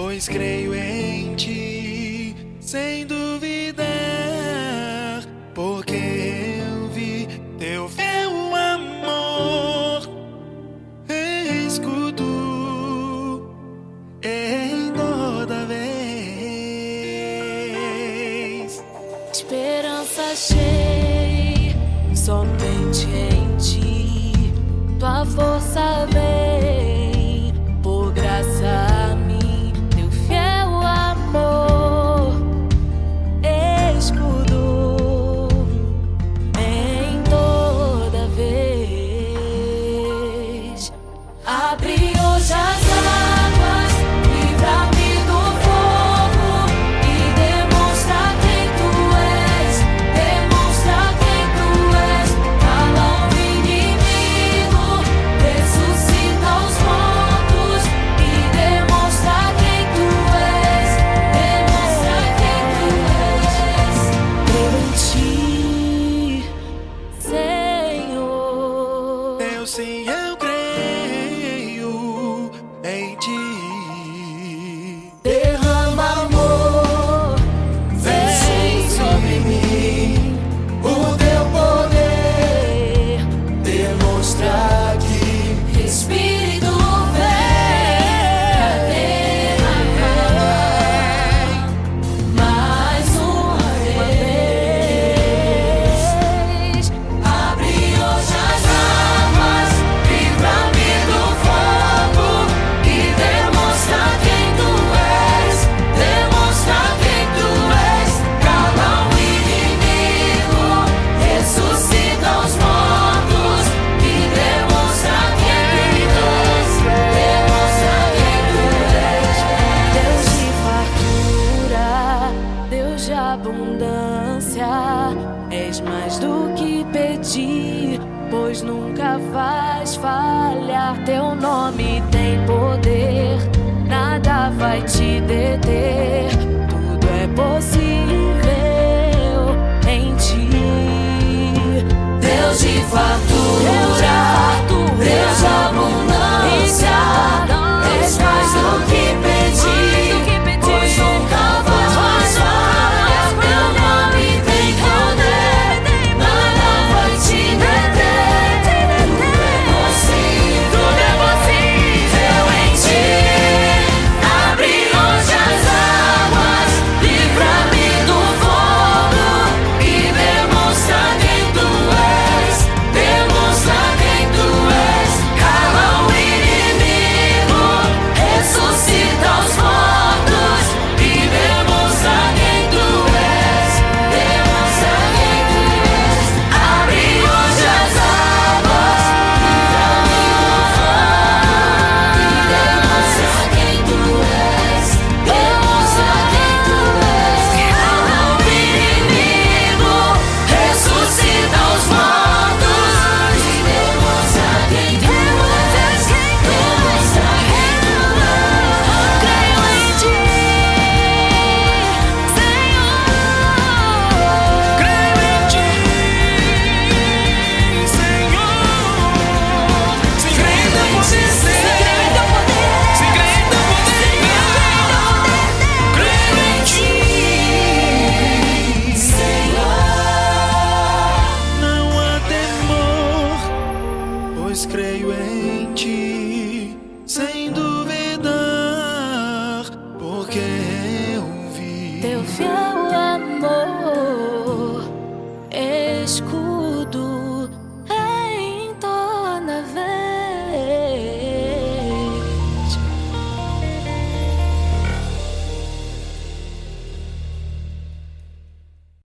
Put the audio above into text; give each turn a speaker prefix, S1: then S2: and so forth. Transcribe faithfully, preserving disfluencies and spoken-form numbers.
S1: pois creio em ti, sem duvidar, porque eu vi teu fiel amor, escuto em toda vez.
S2: Esperança achei somente em ti, tua força vem por graça a mim, teu fiel amor, escudo em toda vez. Abre hoje as águas, livra-me do fogo e demonstra quem tu és, demonstra quem tu és. Cala o inimigo, ressuscita os mortos e demonstra quem tu és, demonstra quem tu és. Creio em ti, Senhor.
S1: Deus, sim, eu creio em ti.
S2: Derrama amor, vem sobre mim, o teu poder demonstra que Espírito vem, mais uma vez. Abre hoje as águas, livra-me do fogo e demonstra quem tu és, demonstra quem tu és. Cala o inimigo, ressuscita os mortos e demonstra quem tu és, demonstra quem tu és. Deus de fartura, Deus de abundância, és mais do que pedir, pois nunca vais falhar. Teu nome tem poder, nada vai te deter, tudo é possível em ti. Deus de fartura, Deus de abundância, és mais do que pedir, pois nunca vais falhar. Teu nome tem poder, nada vai te deter, tudo é possível, tudo é possível em ti. Abre hoje as águas, livra-me do fogo e demonstra quem tu és, demonstra quem tu és. Cala o inimigo, ressuscita os mortos e demonstra quem tu és, demonstra quem tu és. Abre hoje as águas, livra-me do fogo e demonstra quem tu és, demonstra quem tu és. Cala o inimigo, ressuscita os mortos e demonstra quem tu és, demonstra quem tu és. Creio em ti, Senhor.
S1: Creio em ti, Senhor. Sim, creio em teu poder, sim, creio em teu poder. Creio em ti,
S2: Senhor.
S1: não há temor, pois creio em ti, sem duvidar, porque eu vi
S2: Teu fiel